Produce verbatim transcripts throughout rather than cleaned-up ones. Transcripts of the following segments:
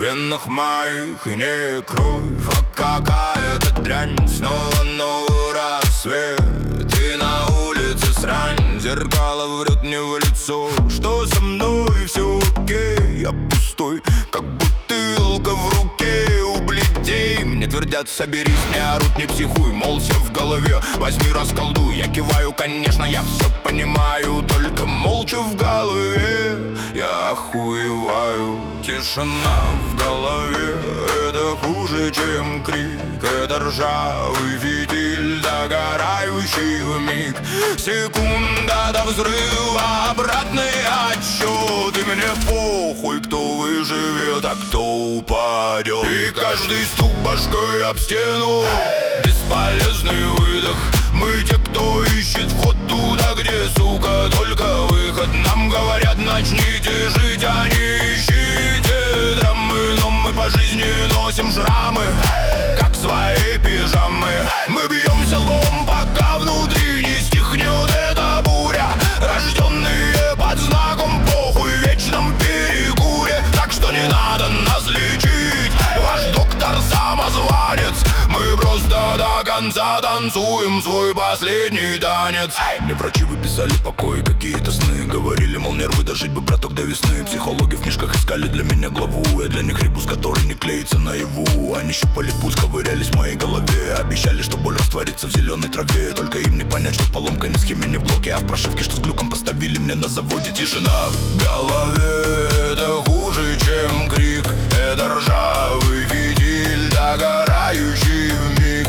венах моих и не кровь, а какая-то дрянь. Снова новый рассвет, и на улице срань. Зеркало врет мне в лицо, что со мной все окей. Я пустой, как бутылка в руке у бледей. Мне твердят: соберись, не орут, не психуй. Мол, все в голове, возьми, расколдуй. Я киваю, конечно, я все понимаю, только молча в голове я охуеваю. Тишина в голове — это хуже, чем крик. Это ржавый фитиль, догорающий вмиг. Секунда до взрыва, обратный отсчет. И мне похуй, кто выживет, а кто упадет. И каждый стук башкой об стену — бесполезный выдох. Мы те, кто ищет вход туда, где, сука, только выход. Нам говорят: начните жить, а не ищите драмы. Но мы по жизни носим шрамы, как свои пижамы. Мы бьемся лбом, пока внутри не стихнет эта буря. Рожденные под знаком похуй в вечном перекуре. Так что не надо нас лечить, ваш доктор самозванец. Мы просто до конца танцуем свой последний танец. Мне врачи выписали покой, какие-то сны. Говорили, мол, нервы дожить бы, браток, до весны. Психологи в книжках искали для меня главу. Я для них ребус, который не клеится наяву. Они щупали пульс, ковырялись в моей голове. Обещали, что боль растворится в зеленой траве. Только им не понять, что поломка не в схеме, не в блоке, а в прошивке, что с глюком поставили мне на заводе. Тишина в голове — это хуже, чем крик. Это ржавый фитиль, догорающий вмиг.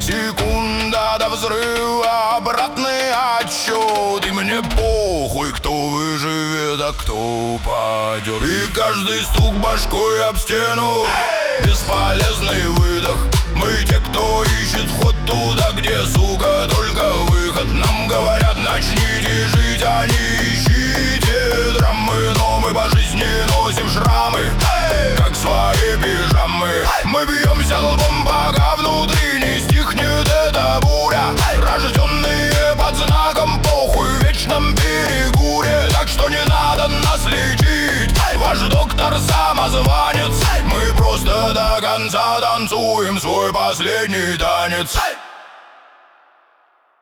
Секунда до взрыва, обратный отсчет. И мне похуй, кто выживет, а кто упадет. И каждый стук башкой об стену — бесполезный выдох. Мы те, кто ищет вход туда, где, сука, только выход. Нам говорят: начните жить, а не ищите драмы. Но мы по жизни носим шрамы, как свои пижамы. Мы бьемся лбом, пока внутри не стихнет эта буря. Рожденные под знаком похуй в вечном перекуре. Так что не надо нас лечить, ваш доктор самозванец. Мы просто до конца танцуем свой последний танец.